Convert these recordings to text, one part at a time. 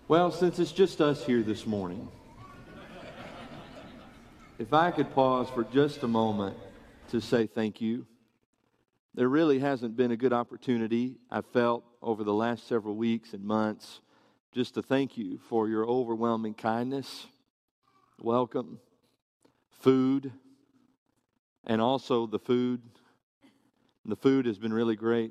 Well, since it's just us here this morning, if I could pause for just a moment to say thank you. There really hasn't been a good opportunity, I felt, over the last several weeks and months, just to thank you for your overwhelming kindness, welcome, food, and also the food. The food has been really great.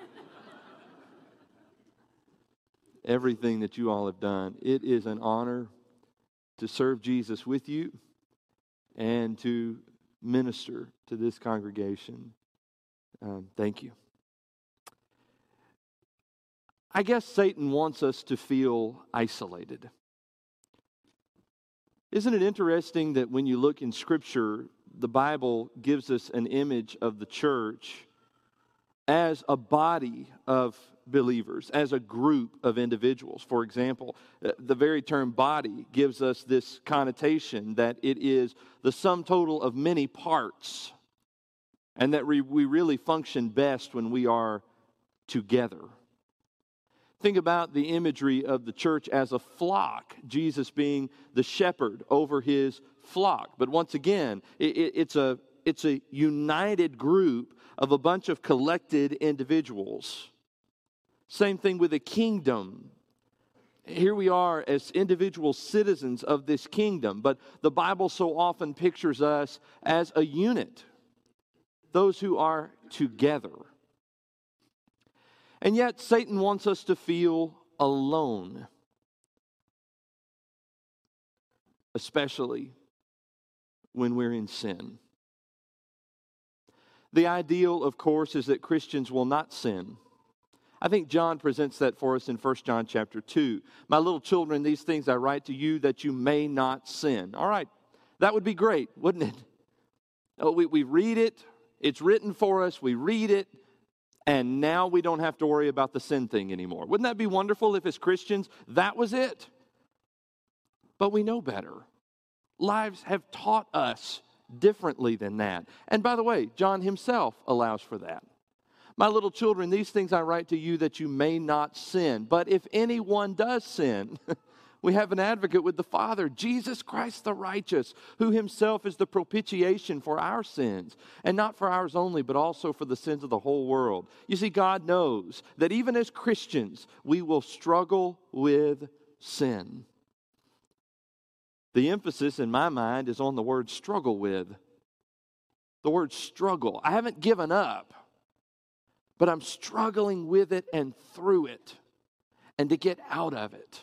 Everything that you all have done. It is an honor to serve Jesus with you and to minister to this congregation. Thank you. I guess Satan wants us to feel isolated. Isn't it interesting that when you look in Scripture, the Bible gives us an image of the church as a body of believers, as a group of individuals. For example, the very term body gives us this connotation that it is the sum total of many parts, and that we really function best when we are together. Think about the imagery of the church as a flock, Jesus being the shepherd over his flock. But once again, it's a united group of a bunch of collected individuals. Same thing with a kingdom. Here we are as individual citizens of this kingdom, but the Bible so often pictures us as a unit, those who are together. And yet Satan wants us to feel alone, especially when we're in sin. The ideal, of course, is that Christians will not sin. I think John presents that for us in 1 John chapter 2. My little children, these things I write to you that you may not sin. All right, that would be great, wouldn't it? Oh, we read it, it's written for us, we read it, and now we don't have to worry about the sin thing anymore. Wouldn't that be wonderful if as Christians that was it? But we know better. Lives have taught us differently than that. And by the way, John himself allows for that. My little children, these things I write to you that you may not sin. But if anyone does sin, we have an advocate with the Father, Jesus Christ the righteous, who himself is the propitiation for our sins, and not for ours only, but also for the sins of the whole world. You see, God knows that even as Christians, we will struggle with sin. The emphasis in my mind is on the word struggle with. The word struggle. I haven't given up, but I'm struggling with it and through it, and to get out of it.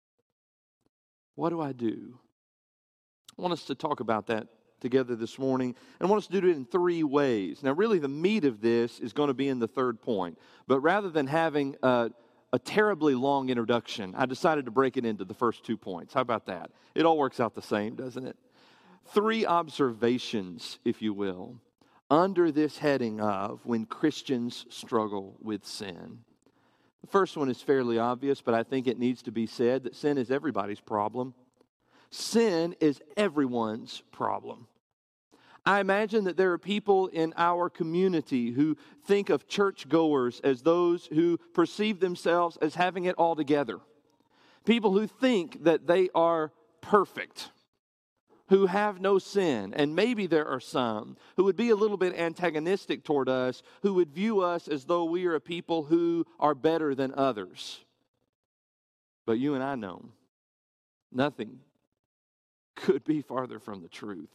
What do I do? I want us to talk about that together this morning, and I want us to do it in three ways. Now, really, the meat of this is going to be in the third point, but rather than having a terribly long introduction, I decided to break it into the first 2 points. How about that? It all works out the same, doesn't it? 3 observations, if you will, under this heading of when Christians struggle with sin. The first one is fairly obvious, but I think it needs to be said that sin is everybody's problem. Sin is everyone's problem. I imagine that there are people in our community who think of churchgoers as those who perceive themselves as having it all together. People who think that they are perfect, who have no sin. And maybe there are some who would be a little bit antagonistic toward us, who would view us as though we are a people who are better than others. But you and I know nothing could be farther from the truth.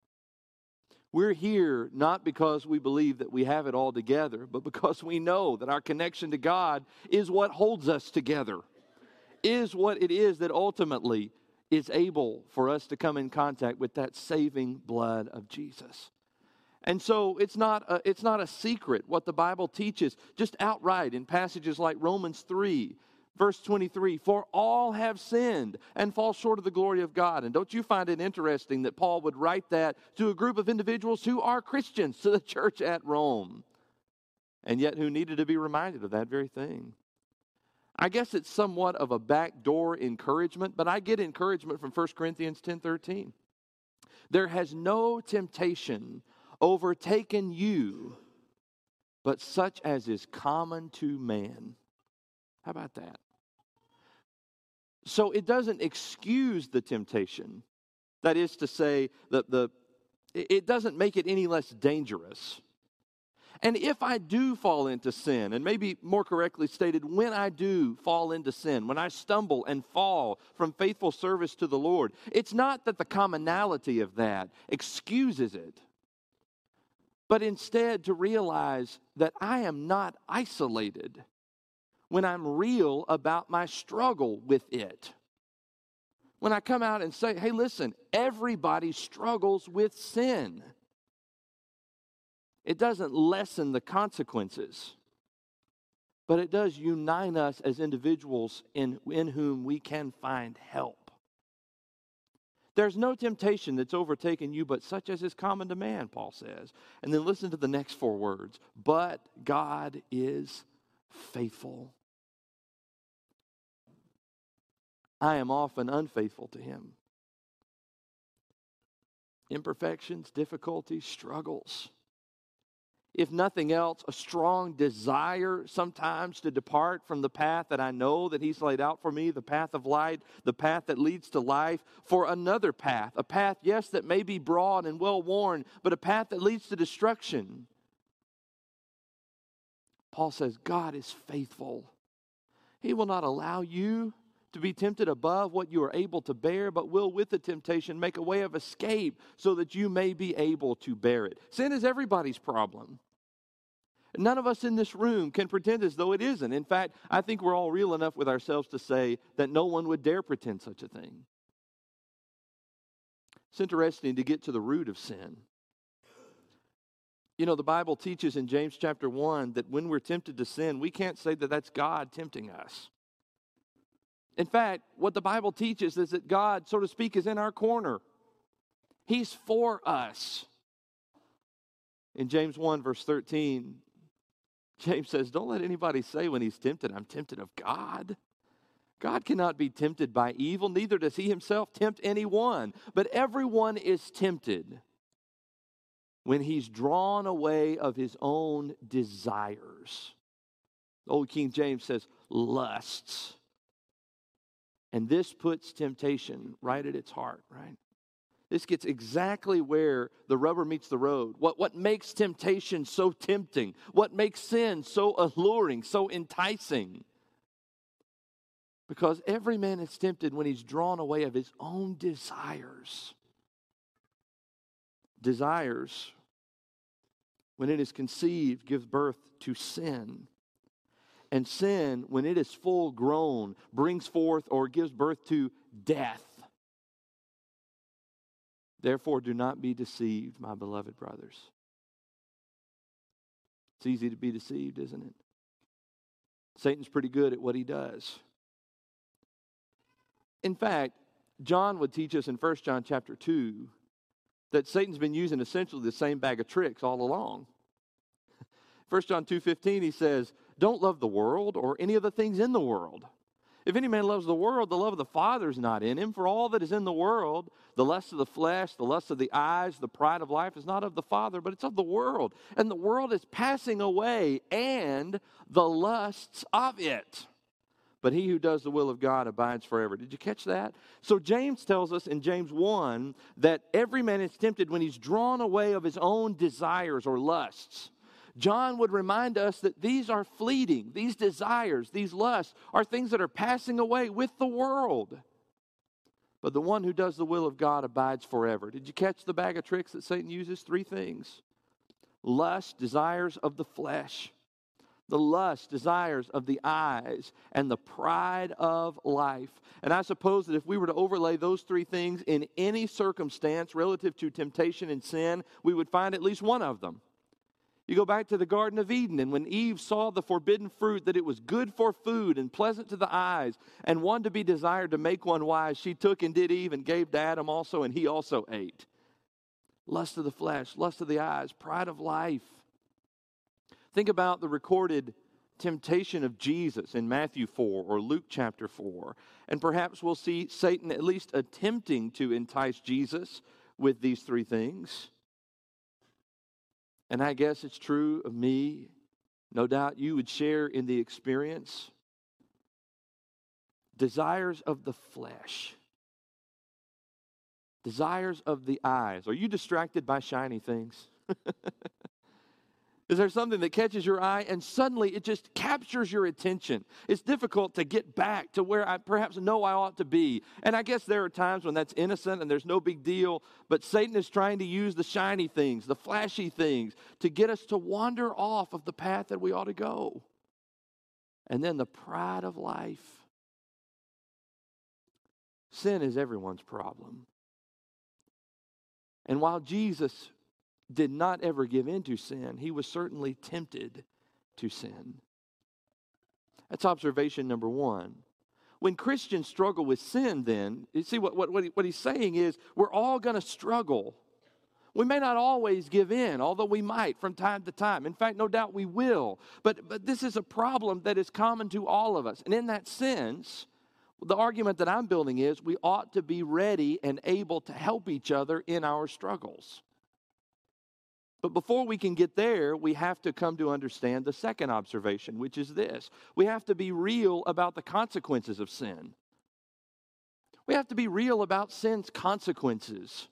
We're here not because we believe that we have it all together, but because we know that our connection to God is what holds us together, is what it is that ultimately is able for us to come in contact with that saving blood of Jesus. And so it's not a secret what the Bible teaches just outright in passages like Romans 3, verse 23, for all have sinned and fall short of the glory of God. And don't you find it interesting that Paul would write that to a group of individuals who are Christians, to the church at Rome, and yet who needed to be reminded of that very thing? I guess it's somewhat of a backdoor encouragement, but I get encouragement from 1 Corinthians 10:13. There has no temptation overtaken you, but such as is common to man. How about that? So it doesn't excuse the temptation. That is to say, it doesn't make it any less dangerous. And if I do fall into sin, and maybe more correctly stated, when I do fall into sin, when I stumble and fall from faithful service to the Lord, it's not that the commonality of that excuses it, but instead to realize that I am not isolated when I'm real about my struggle with it. When I come out and say, hey, listen, everybody struggles with sin. It doesn't lessen the consequences, but it does unite us as individuals in whom we can find help. There's no temptation that's overtaken you but such as is common to man, Paul says. And then listen to the next four words. But God is faithful. I am often unfaithful to him. Imperfections, difficulties, struggles. If nothing else, a strong desire sometimes to depart from the path that I know that he's laid out for me, the path of light, the path that leads to life, for another path. A path, yes, that may be broad and well-worn, but a path that leads to destruction. Paul says, God is faithful. He will not allow you to be tempted above what you are able to bear, but will with the temptation make a way of escape so that you may be able to bear it. Sin is everybody's problem. None of us in this room can pretend as though it isn't. In fact, I think we're all real enough with ourselves to say that no one would dare pretend such a thing. It's interesting to get to the root of sin. You know, the Bible teaches in James chapter 1 that when we're tempted to sin, we can't say that that's God tempting us. In fact, what the Bible teaches is that God, so to speak, is in our corner. He's for us. In James 1, verse 13, James says, don't let anybody say when he's tempted, I'm tempted of God. God cannot be tempted by evil, neither does he himself tempt anyone. But everyone is tempted when he's drawn away of his own desires. The old King James says, lusts. And this puts temptation right at its heart, right? This gets exactly where the rubber meets the road. What makes temptation so tempting? What makes sin so alluring, so enticing? Because every man is tempted when he's drawn away of his own desires. Desires, when it is conceived, gives birth to sin. And sin, when it is full grown, brings forth or gives birth to death. Therefore, do not be deceived, my beloved brothers. It's easy to be deceived, isn't it? Satan's pretty good at what he does. In fact, John would teach us in 1 John chapter 2 that Satan's been using essentially the same bag of tricks all along. 1 John 2:15, he says, don't love the world or any of the things in the world. If any man loves the world, the love of the Father is not in him. For all that is in the world, the lust of the flesh, the lust of the eyes, the pride of life is not of the Father, but it's of the world. And the world is passing away, and the lusts of it. But he who does the will of God abides forever. Did you catch that? So James tells us in James 1 that every man is tempted when he's drawn away of his own desires or lusts. John would remind us that these are fleeting. These desires, these lusts, are things that are passing away with the world. But the one who does the will of God abides forever. Did you catch the bag of tricks that Satan uses? 3 things. Lust, desires of the flesh. The lust, desires of the eyes, and the pride of life. And I suppose that if we were to overlay those 3 things in any circumstance relative to temptation and sin, we would find at least one of them. You go back to the Garden of Eden, and when Eve saw the forbidden fruit, that it was good for food and pleasant to the eyes, and one to be desired to make one wise, she took and did Eve and gave to Adam also, and he also ate. Lust of the flesh, lust of the eyes, pride of life. Think about the recorded temptation of Jesus in Matthew 4 or Luke chapter 4, and perhaps we'll see Satan at least attempting to entice Jesus with these 3 things. And I guess it's true of me. No doubt you would share in the experience. desires of the flesh, desires of the eyes. Are you distracted by shiny things? Is there something that catches your eye and suddenly it just captures your attention? It's difficult to get back to where I perhaps know I ought to be. And I guess there are times when that's innocent and there's no big deal, but Satan is trying to use the shiny things, the flashy things, to get us to wander off of the path that we ought to go. And then the pride of life. Sin is everyone's problem. And while Jesus did not ever give in to sin, he was certainly tempted to sin. That's observation number one. When Christians struggle with sin, then, you see what he's saying is we're all going to struggle. We may not always give in, although we might from time to time. In fact, no doubt we will. But this is a problem that is common to all of us. And in that sense, the argument that I'm building is we ought to be ready and able to help each other in our struggles. But before we can get there, we have to come to understand the second observation, which is this. We have to be real about the consequences of sin. We have to be real about sin's consequences.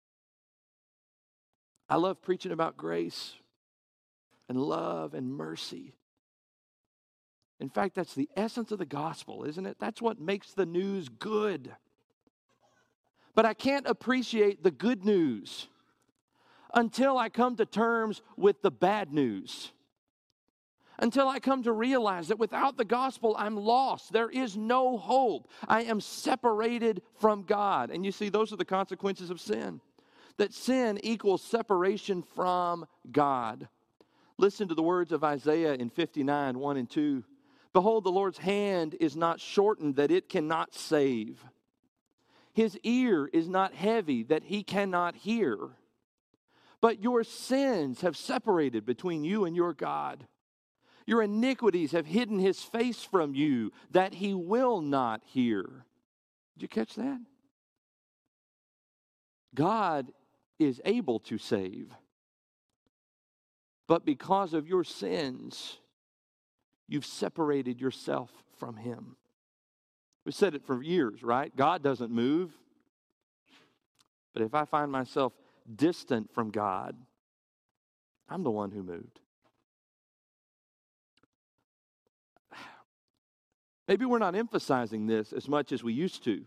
I love preaching about grace and love and mercy. In fact, that's the essence of the gospel, isn't it? That's what makes the news good. But I can't appreciate the good news until I come to terms with the bad news. Until I come to realize that without the gospel, I'm lost. There is no hope. I am separated from God. And you see, those are the consequences of sin. That sin equals separation from God. Listen to the words of Isaiah in 59, 1 and 2. Behold, the Lord's hand is not shortened that it cannot save. His ear is not heavy that he cannot hear. But your sins have separated between you and your God. Your iniquities have hidden his face from you, that he will not hear. Did you catch that? God is able to save. But because of your sins, you've separated yourself from him. We've said it for years, right? God doesn't move. But if I find myself distant from God, I'm the one who moved. Maybe we're not emphasizing this as much as we used to,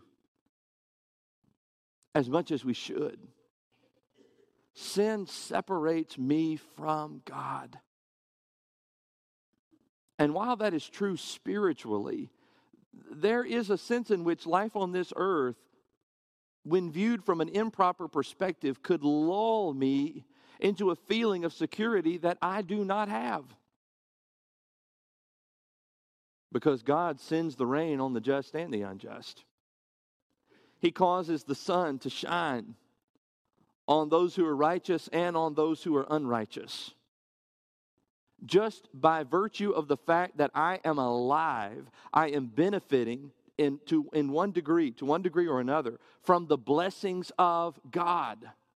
as much as we should. Sin separates me from God. And while that is true spiritually, there is a sense in which life on this earth, when viewed from an improper perspective, could lull me into a feeling of security that I do not have. Because God sends the rain on the just and the unjust. He causes the sun to shine on those who are righteous and on those who are unrighteous. Just by virtue of the fact that I am alive, I am benefiting to one degree or another, from the blessings of God.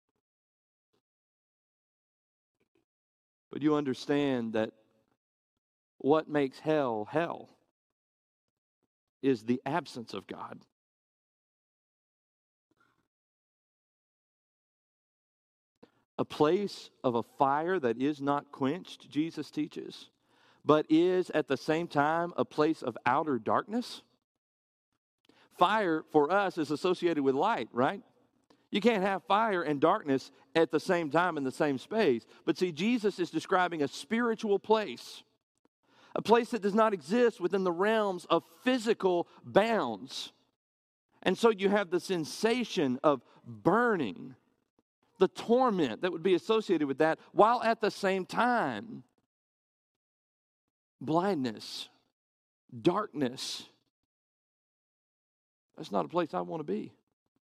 But you understand that what makes hell hell is the absence of God. A place of a fire that is not quenched, Jesus teaches, but is at the same time a place of outer darkness. Fire for us is associated with light, right? You can't have fire and darkness at the same time in the same space. But see, Jesus is describing a spiritual place, a place that does not exist within the realms of physical bounds. And so you have the sensation of burning, the torment that would be associated with that, while at the same time, blindness, darkness. That's not a place I want to be.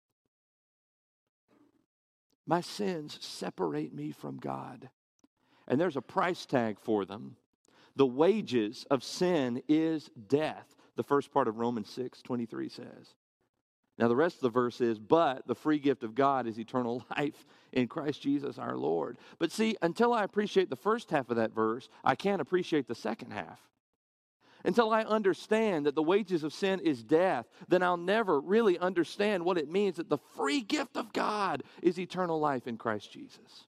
My sins separate me from God. And there's a price tag for them. The wages of sin is death. The first part of Romans 6:23 says. Now the rest of the verse is, but the free gift of God is eternal life in Christ Jesus our Lord. But see, until I appreciate the first half of that verse, I can't appreciate the second half. until I understand that the wages of sin is death, then I'll never really understand what it means that the free gift of God is eternal life in Christ Jesus.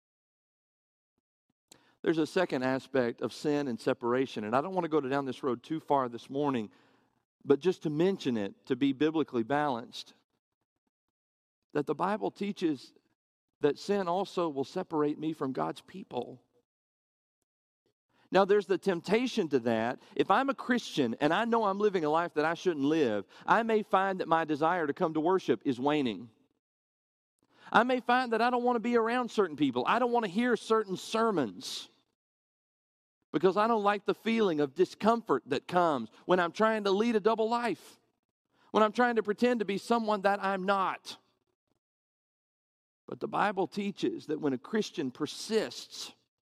There's a second aspect of sin and separation, and I don't want to go down this road too far this morning, but just to mention it, to be biblically balanced, that the Bible teaches that sin also will separate me from God's people. Now, there's the temptation to that. If I'm a Christian and I know I'm living a life that I shouldn't live, I may find that my desire to come to worship is waning. I may find that I don't want to be around certain people. I don't want to hear certain sermons because I don't like the feeling of discomfort that comes when I'm trying to lead a double life, when I'm trying to pretend to be someone that I'm not. But the Bible teaches that when a Christian persists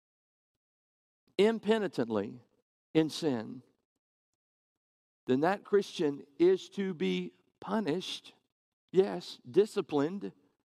impenitently in sin, then that Christian is to be punished, yes, disciplined,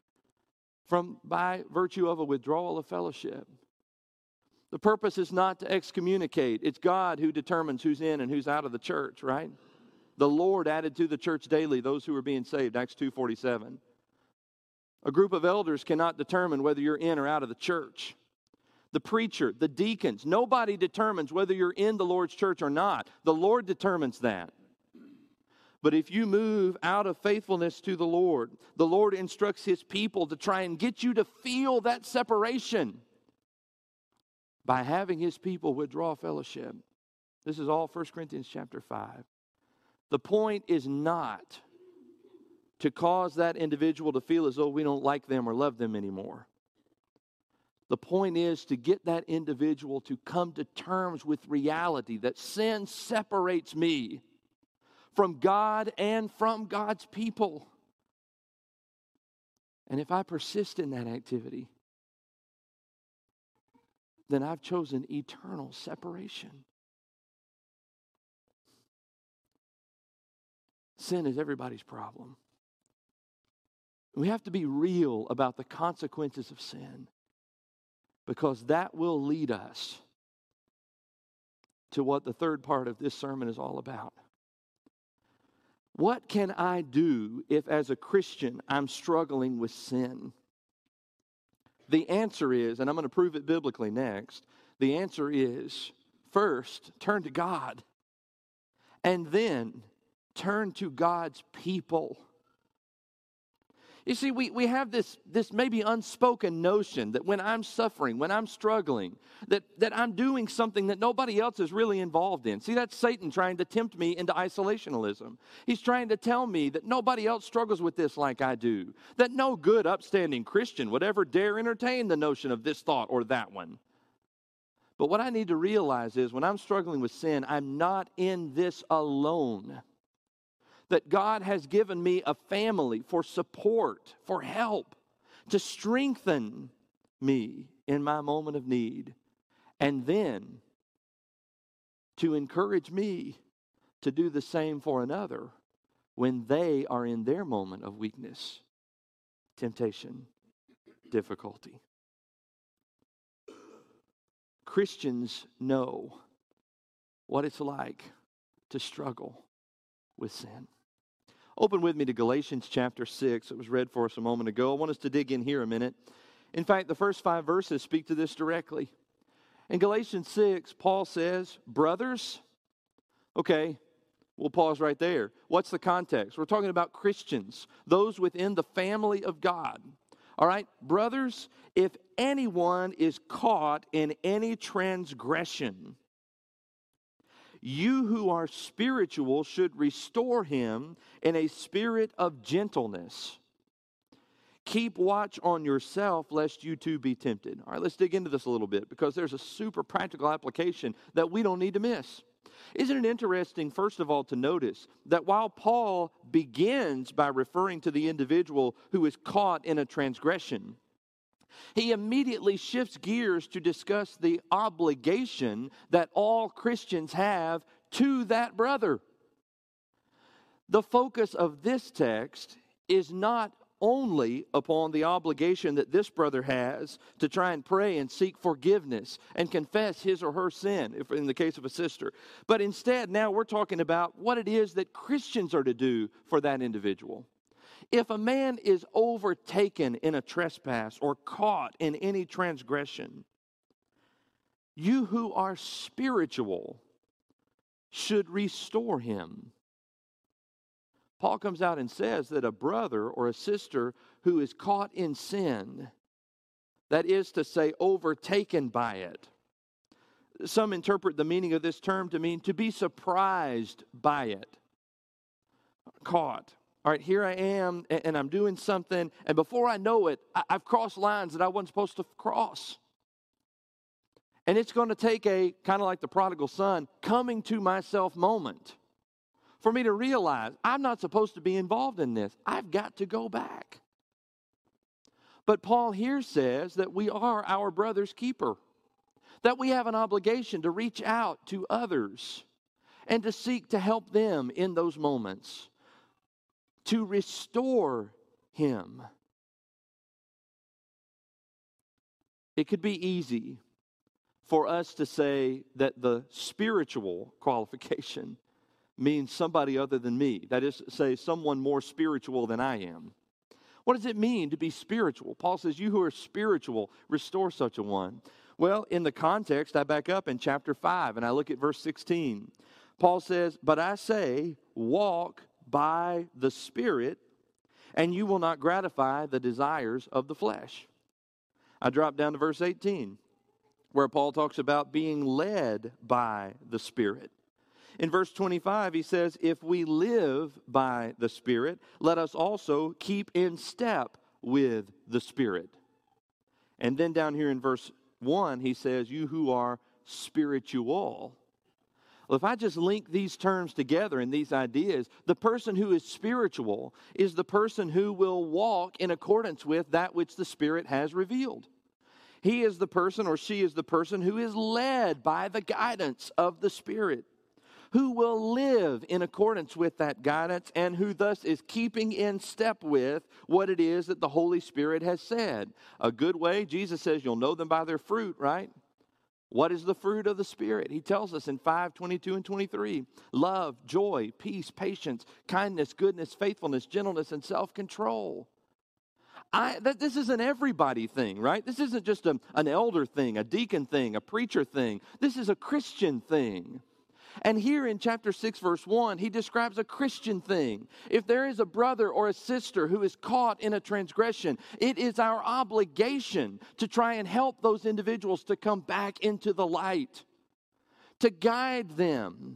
by virtue of a withdrawal of fellowship. The purpose is not to excommunicate. It's God who determines who's in and who's out of the church, right? The Lord added to the church daily those who were being saved, Acts 2:47. A group of elders cannot determine whether you're in or out of the church. The preacher, the deacons, nobody determines whether you're in the Lord's church or not. The Lord determines that. But if you move out of faithfulness to the Lord instructs His people to try and get you to feel that separation by having His people withdraw fellowship. This is all 1 Corinthians chapter 5. The point is not to cause that individual to feel as though we don't like them or love them anymore. The point is to get that individual to come to terms with reality that sin separates me from God and from God's people. And if I persist in that activity, then I've chosen eternal separation. Sin is everybody's problem. We have to be real about the consequences of sin, because that will lead us to what the third part of this sermon is all about. What can I do if, as a Christian, I'm struggling with sin? The answer is, and I'm going to prove it biblically next, the answer is, first, turn to God, and then turn to God's people. You see, we have this maybe unspoken notion that when I'm suffering, when I'm struggling, that I'm doing something that nobody else is really involved in. See, that's Satan trying to tempt me into isolationism. He's trying to tell me that nobody else struggles with this like I do, that no good, upstanding Christian would ever dare entertain the notion of this thought or that one. But what I need to realize is when I'm struggling with sin, I'm not in this alone. That God has given me a family for support, for help, to strengthen me in my moment of need, and then to encourage me to do the same for another when they are in their moment of weakness, temptation, difficulty. Christians know what it's like to struggle with sin. Open with me to Galatians chapter 6. It was read for us a moment ago. I want us to dig in here a minute. In fact, the first 5 verses speak to this directly. In Galatians 6, Paul says, brothers, okay, we'll pause right there. What's the context? We're talking about Christians, those within the family of God. All right, brothers, if anyone is caught in any transgression, you who are spiritual should restore him in a spirit of gentleness. Keep watch on yourself, lest you too be tempted. All right, let's dig into this a little bit, because there's a super practical application that we don't need to miss. Isn't it interesting, first of all, to notice that while Paul begins by referring to the individual who is caught in a transgression, he immediately shifts gears to discuss the obligation that all Christians have to that brother. The focus of this text is not only upon the obligation that this brother has to try and pray and seek forgiveness and confess his or her sin, if in the case of a sister. But instead, now we're talking about what it is that Christians are to do for that individual. If a man is overtaken in a trespass or caught in any transgression, you who are spiritual should restore him. Paul comes out and says that a brother or a sister who is caught in sin, that is to say, overtaken by it. Some interpret the meaning of this term to mean to be surprised by it. Caught. All right, here I am, and I'm doing something, and before I know it, I've crossed lines that I wasn't supposed to cross. And it's going to take a, kind of like the prodigal son, coming to myself moment for me to realize I'm not supposed to be involved in this. I've got to go back. But Paul here says that we are our brother's keeper, that we have an obligation to reach out to others and to seek to help them in those moments, to restore him. It could be easy for us to say that the spiritual qualification means somebody other than me. That is to say, someone more spiritual than I am. What does it mean to be spiritual? Paul says, you who are spiritual, restore such a one. Well, in the context, I back up in chapter 5 and I look at verse 16. Paul says, but I say, walk by the Spirit, and you will not gratify the desires of the flesh. I drop down to verse 18, where Paul talks about being led by the Spirit. In verse 25, he says, if we live by the Spirit, let us also keep in step with the Spirit. And then down here in verse 1, he says, you who are spiritual. Well, if I just link these terms together and these ideas, the person who is spiritual is the person who will walk in accordance with that which the Spirit has revealed. He is the person, or she is the person, who is led by the guidance of the Spirit, who will live in accordance with that guidance, and who thus is keeping in step with what it is that the Holy Spirit has said. A good way, Jesus says, you'll know them by their fruit, right? What is the fruit of the Spirit? He tells us in 5:22 and 23. Love, joy, peace, patience, kindness, goodness, faithfulness, gentleness, and self-control. This is an everybody thing, right? This isn't just an elder thing, a deacon thing, a preacher thing. This is a Christian thing. And here in chapter 6, verse 1, he describes a Christian thing. If there is a brother or a sister who is caught in a transgression, it is our obligation to try and help those individuals to come back into the light, to guide them.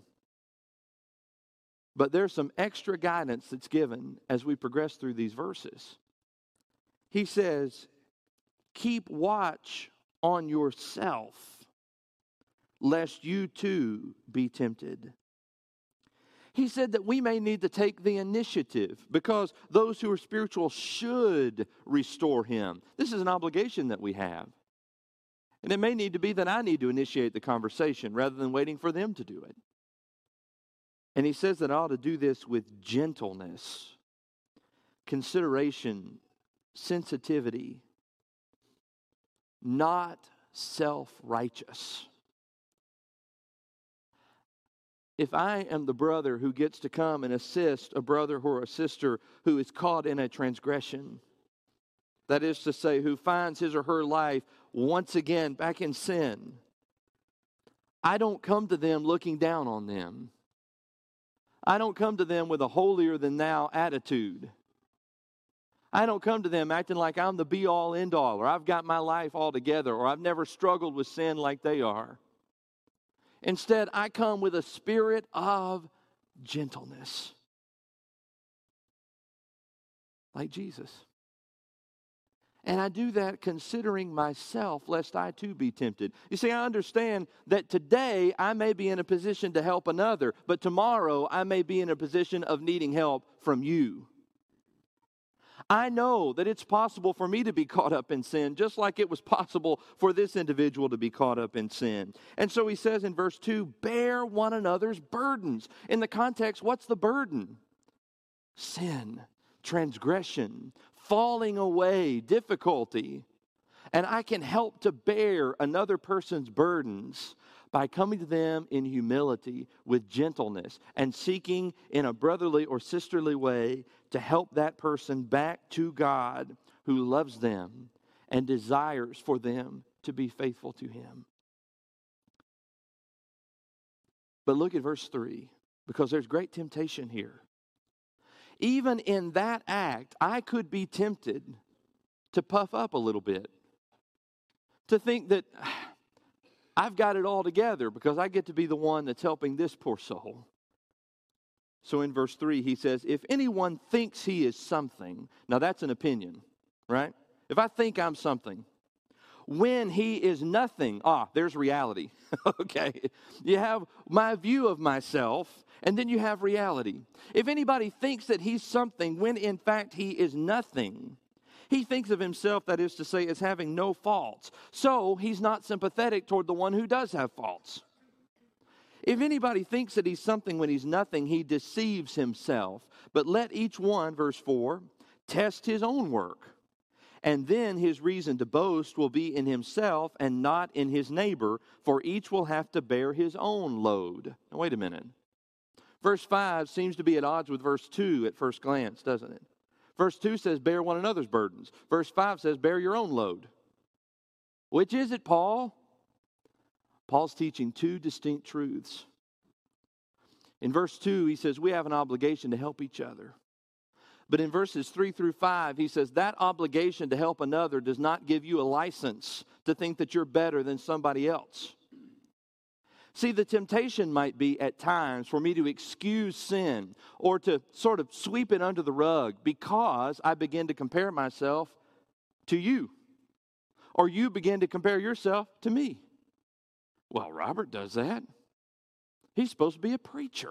But there's some extra guidance that's given as we progress through these verses. He says, keep watch on yourself, lest you too be tempted. He said that we may need to take the initiative because those who are spiritual should restore him. This is an obligation that we have. And it may need to be that I need to initiate the conversation rather than waiting for them to do it. And he says that I ought to do this with gentleness, consideration, sensitivity, not self-righteous. If I am the brother who gets to come and assist a brother or a sister who is caught in a transgression, that is to say, who finds his or her life once again back in sin, I don't come to them looking down on them. I don't come to them with a holier-than-thou attitude. I don't come to them acting like I'm the be-all, end-all, or I've got my life all together, or I've never struggled with sin like they are. Instead, I come with a spirit of gentleness, like Jesus. And I do that considering myself, lest I too be tempted. You see, I understand that today I may be in a position to help another, but tomorrow I may be in a position of needing help from you. I know that it's possible for me to be caught up in sin, just like it was possible for this individual to be caught up in sin. And so he says in verse 2, bear one another's burdens. In the context, what's the burden? Sin. transgression, falling away, difficulty. And I can help to bear another person's burdens by coming to them in humility, with gentleness, and seeking in a brotherly or sisterly way to help that person back to God, who loves them and desires for them to be faithful to Him. But look at verse 3, because there's great temptation here. Even in that act, I could be tempted to puff up a little bit, to think that I've got it all together because I get to be the one that's helping this poor soul. So in verse 3, he says, if anyone thinks he is something, now that's an opinion, right? If I think I'm something, when he is nothing, there's reality. Okay, you have my view of myself, and then you have reality. If anybody thinks that he's something when in fact he is nothing, he thinks of himself, that is to say, as having no faults. So he's not sympathetic toward the one who does have faults. If anybody thinks that he's something when he's nothing, he deceives himself. But let each one, verse 4, test his own work. And then his reason to boast will be in himself and not in his neighbor, for each will have to bear his own load. Now, wait a minute. Verse 5 seems to be at odds with verse 2 at first glance, doesn't it? Verse 2 says, bear one another's burdens. Verse 5 says, bear your own load. Which is it, Paul? Paul's teaching two distinct truths. In verse 2, he says, we have an obligation to help each other. But in verses 3 through 5, he says, that obligation to help another does not give you a license to think that you're better than somebody else. See, the temptation might be at times for me to excuse sin or to sort of sweep it under the rug because I begin to compare myself to you. Or you begin to compare yourself to me. Well, Robert does that. He's supposed to be a preacher.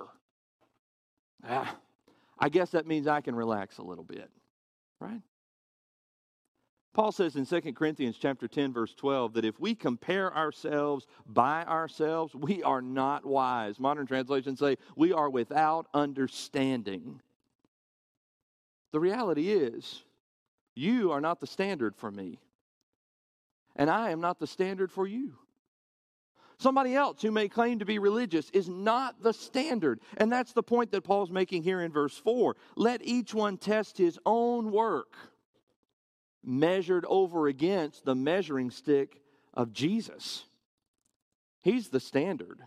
I guess that means I can relax a little bit, right? Paul says in 2 Corinthians chapter 10, verse 12, that if we compare ourselves by ourselves, we are not wise. Modern translations say we are without understanding. The reality is, you are not the standard for me, and I am not the standard for you. Somebody else who may claim to be religious is not the standard. And that's the point that Paul's making here in verse 4. Let each one test his own work, measured over against the measuring stick of Jesus. He's the standard.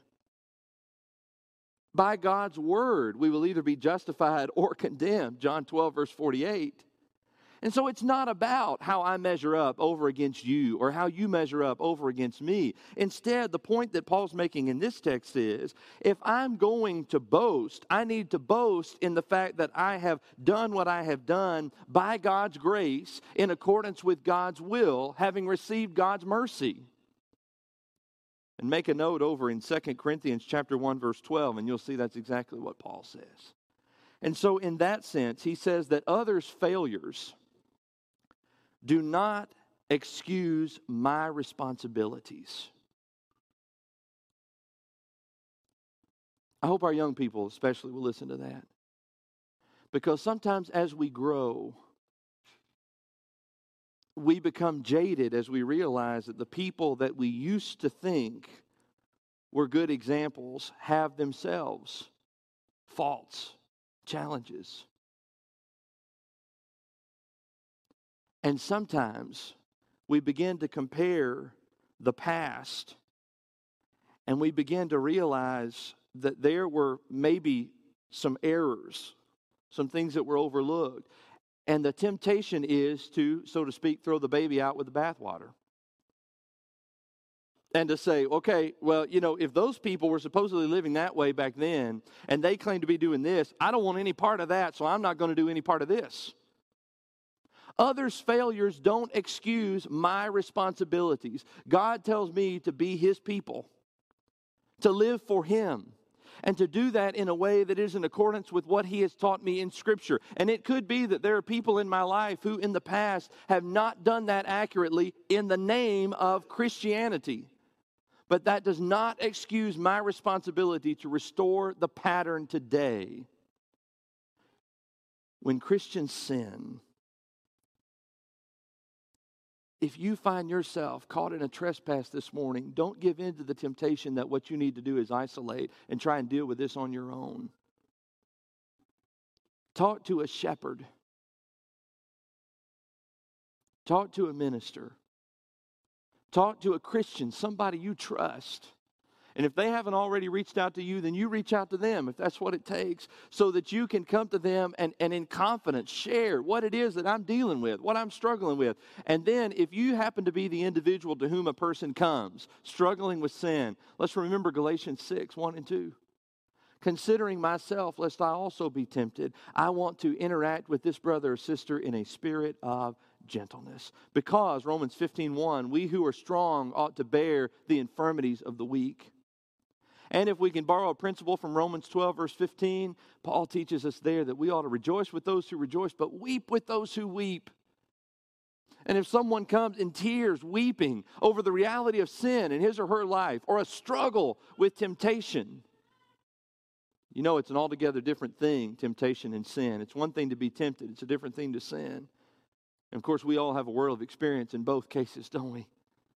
By God's word, we will either be justified or condemned. John 12, verse 48. And so it's not about how I measure up over against you or how you measure up over against me. Instead, the point that Paul's making in this text is, if I'm going to boast, I need to boast in the fact that I have done what I have done by God's grace in accordance with God's will, having received God's mercy. And make a note over in 2 Corinthians chapter 1, verse 12, and you'll see that's exactly what Paul says. And so in that sense, he says that others' failures do not excuse my responsibilities. I hope our young people especially will listen to that. Because sometimes as we grow, we become jaded as we realize that the people that we used to think were good examples have themselves faults, challenges. And sometimes we begin to compare the past and we begin to realize that there were maybe some errors, some things that were overlooked. And the temptation is to, so to speak, throw the baby out with the bathwater. And to say, okay, well, if those people were supposedly living that way back then and they claim to be doing this, I don't want any part of that, so I'm not going to do any part of this. Others' failures don't excuse my responsibilities. God tells me to be His people, to live for Him, and to do that in a way that is in accordance with what He has taught me in Scripture. And it could be that there are people in my life who in the past have not done that accurately in the name of Christianity. But that does not excuse my responsibility to restore the pattern today. When Christians sin, if you find yourself caught in a trespass this morning, don't give in to the temptation that what you need to do is isolate and try and deal with this on your own. Talk to a shepherd. Talk to a minister. Talk to a Christian, somebody you trust. And if they haven't already reached out to you, then you reach out to them if that's what it takes, so that you can come to them and in confidence share what it is that I'm dealing with, what I'm struggling with. And then if you happen to be the individual to whom a person comes struggling with sin, let's remember Galatians 6, 1 and 2. Considering myself, lest I also be tempted, I want to interact with this brother or sister in a spirit of gentleness. Because, Romans 15:1, we who are strong ought to bear the infirmities of the weak. And if we can borrow a principle from Romans 12, verse 15, Paul teaches us there that we ought to rejoice with those who rejoice, but weep with those who weep. And if someone comes in tears, weeping over the reality of sin in his or her life, or a struggle with temptation, you know it's an altogether different thing, temptation and sin. It's one thing to be tempted. It's a different thing to sin. And of course, we all have a world of experience in both cases, don't we?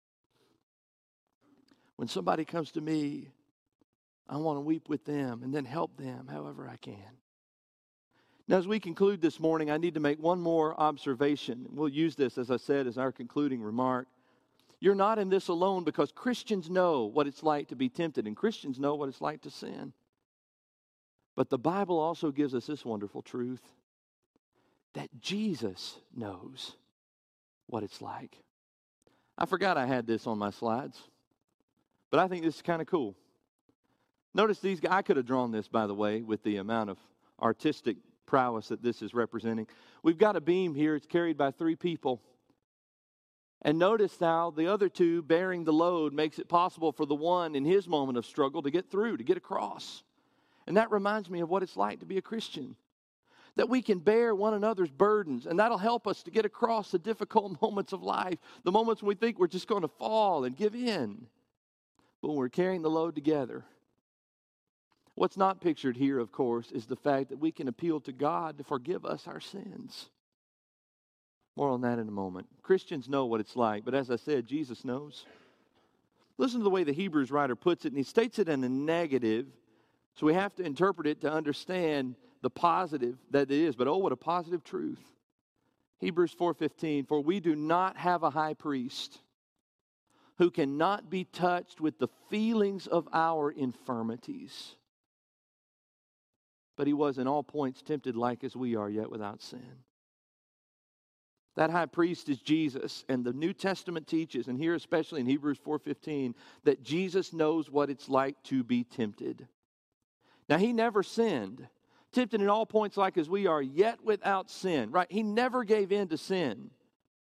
When somebody comes to me, I want to weep with them and then help them however I can. Now, as we conclude this morning, I need to make one more observation. We'll use this, as I said, as our concluding remark. You're not in this alone, because Christians know what it's like to be tempted, and Christians know what it's like to sin. But the Bible also gives us this wonderful truth, that Jesus knows what it's like. I forgot I had this on my slides, but I think this is kind of cool. Notice these guys. I could have drawn this, by the way, with the amount of artistic prowess that this is representing. We've got a beam here. It's carried by 3 people. And notice how the other 2 bearing the load makes it possible for the one in his moment of struggle to get through, to get across. And that reminds me of what it's like to be a Christian. That we can bear one another's burdens, and that'll help us to get across the difficult moments of life, the moments when we think we're just going to fall and give in. But when we're carrying the load together, what's not pictured here, of course, is the fact that we can appeal to God to forgive us our sins. More on that in a moment. Christians know what it's like, but as I said, Jesus knows. Listen to the way the Hebrews writer puts it, and he states it in a negative, so we have to interpret it to understand the positive that it is. But oh, what a positive truth. Hebrews 4:15, for we do not have a high priest who cannot be touched with the feelings of our infirmities, but he was in all points tempted like as we are, yet without sin. That high priest is Jesus, and the New Testament teaches, and here especially in Hebrews 4:15, that Jesus knows what it's like to be tempted. Now, he never sinned, tempted in all points like as we are, yet without sin. Right? He never gave in to sin,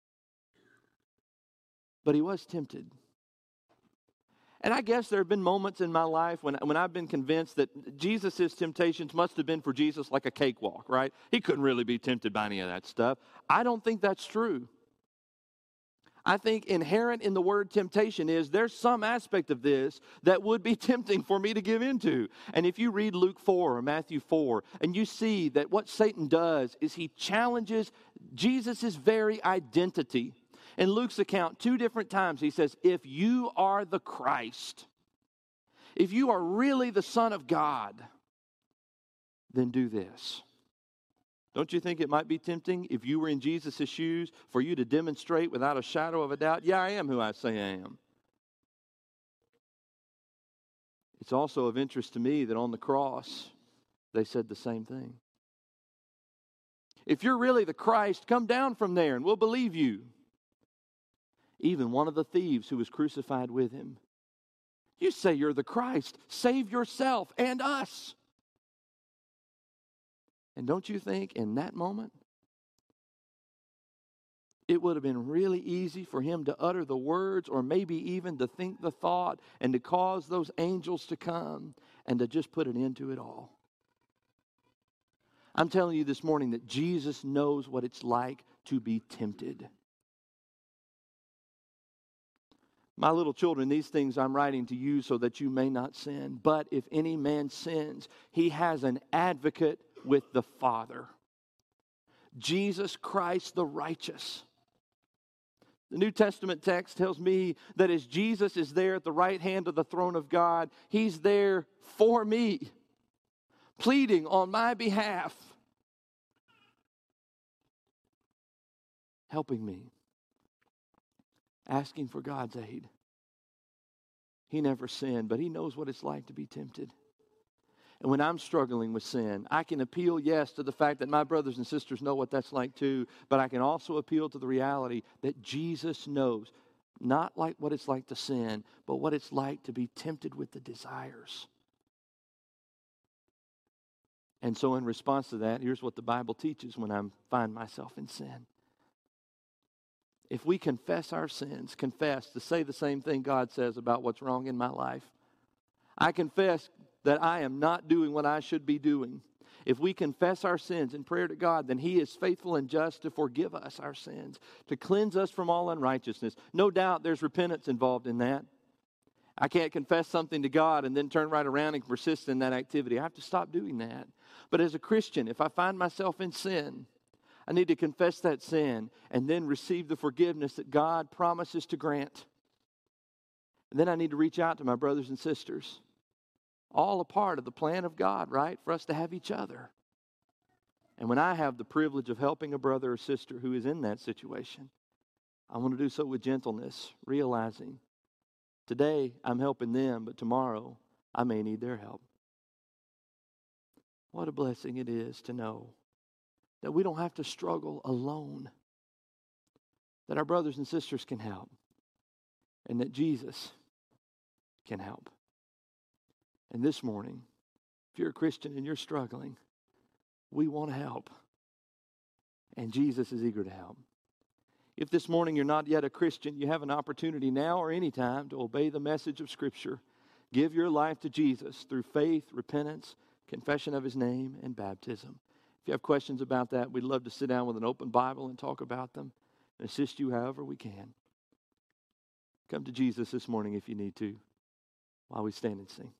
but he was tempted. And I guess there have been moments in my life when I've been convinced that Jesus' temptations must have been for Jesus like a cakewalk, right? He couldn't really be tempted by any of that stuff. I don't think that's true. I think inherent in the word temptation is there's some aspect of this that would be tempting for me to give into. And if you read Luke 4 or Matthew 4, and you see that what Satan does is he challenges Jesus' very identity. In Luke's account, 2 different times he says, if you are the Christ, if you are really the Son of God, then do this. Don't you think it might be tempting, if you were in Jesus' shoes, for you to demonstrate without a shadow of a doubt, yeah, I am who I say I am? It's also of interest to me that on the cross, they said the same thing. If you're really the Christ, come down from there and we'll believe you. Even one of the thieves who was crucified with him. You say you're the Christ. Save yourself and us. And don't you think in that moment, it would have been really easy for him to utter the words, or maybe even to think the thought, and to cause those angels to come and to just put an end to it all? I'm telling you this morning that Jesus knows what it's like to be tempted. My little children, these things I'm writing to you so that you may not sin. But if any man sins, he has an advocate with the Father, Jesus Christ the righteous. The New Testament text tells me that as Jesus is there at the right hand of the throne of God, He's there for me, pleading on my behalf, helping me, asking for God's aid. He never sinned, but He knows what it's like to be tempted. And when I'm struggling with sin, I can appeal, yes, to the fact that my brothers and sisters know what that's like too, but I can also appeal to the reality that Jesus knows, not like what it's like to sin, but what it's like to be tempted with the desires. And so in response to that, here's what the Bible teaches when I find myself in sin. If we confess our sins, confess to say the same thing God says about what's wrong in my life. I confess that I am not doing what I should be doing. If we confess our sins in prayer to God, then He is faithful and just to forgive us our sins, to cleanse us from all unrighteousness. No doubt there's repentance involved in that. I can't confess something to God and then turn right around and persist in that activity. I have to stop doing that. But as a Christian, if I find myself in sin, I need to confess that sin and then receive the forgiveness that God promises to grant. And then I need to reach out to my brothers and sisters. All a part of the plan of God, right? For us to have each other. And when I have the privilege of helping a brother or sister who is in that situation, I want to do so with gentleness, realizing today I'm helping them, but tomorrow I may need their help. What a blessing it is to know that we don't have to struggle alone, that our brothers and sisters can help, and that Jesus can help. And this morning, if you're a Christian and you're struggling, we want to help. And Jesus is eager to help. If this morning you're not yet a Christian, you have an opportunity now or any time to obey the message of Scripture. Give your life to Jesus through faith, repentance, confession of His name, and baptism. If you have questions about that, we'd love to sit down with an open Bible and talk about them and assist you however we can. Come to Jesus this morning if you need to while we stand and sing.